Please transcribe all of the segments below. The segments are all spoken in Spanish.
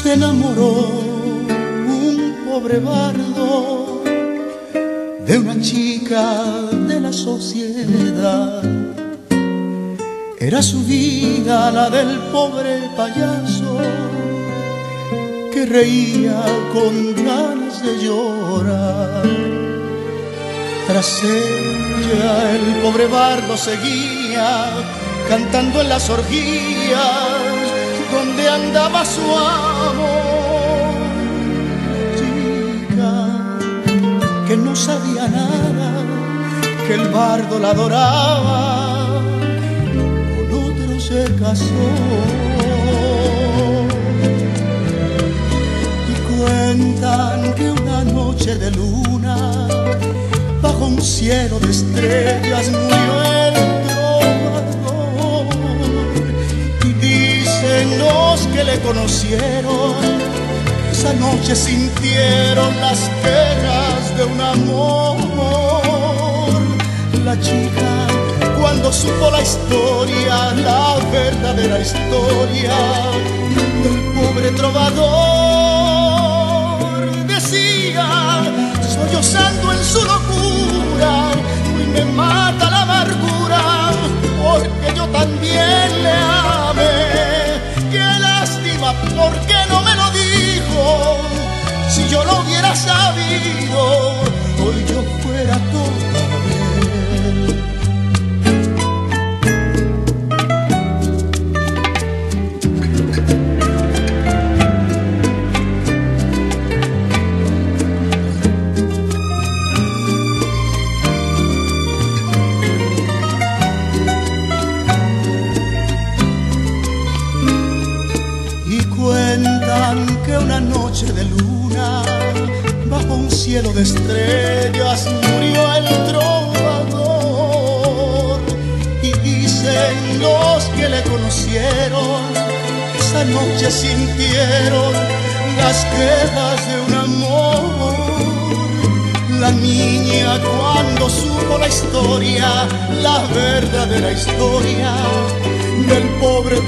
se enamoró un pobre bardo de una chica de la sociedad. Era su vida la del pobre payaso que reía con ganas de llorar. Tras ella el pobre bardo seguía cantando en las orgías donde andaba su amor. Chica que no sabía nada, que el bardo la adoraba, con otro se casó. Y cuentan que una noche de luna, bajo un cielo de estrellas, murió el trovador. Y dicen los que le conocieron, esa noche sintieron las quejas de un amor. La chica, cuando supo la historia, la verdadera historia del pobre trovador, decía, sollozando en su locura, y me mata la amargura, porque yo también le amé. Qué lástima, ¿por qué no me lo dijo? Si yo lo hubiera sabido, hoy yo fuera toda de él. Cuentan que una noche de luna, bajo un cielo de estrellas, murió el trovador. Y dicen los que le conocieron, esa noche sintieron las quejas de un amor. La niña, cuando supo la historia, la verdadera historia del pobre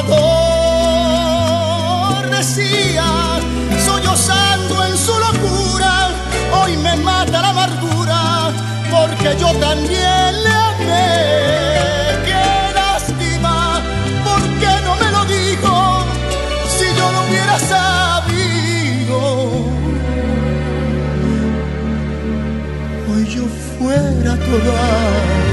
trovador, decía, sollozando en su locura, hoy me mata la amargura, porque yo también le amé. Qué lástima, ¿por qué no me lo dijo? Si yo lo hubiera sabido, hoy yo fuera toda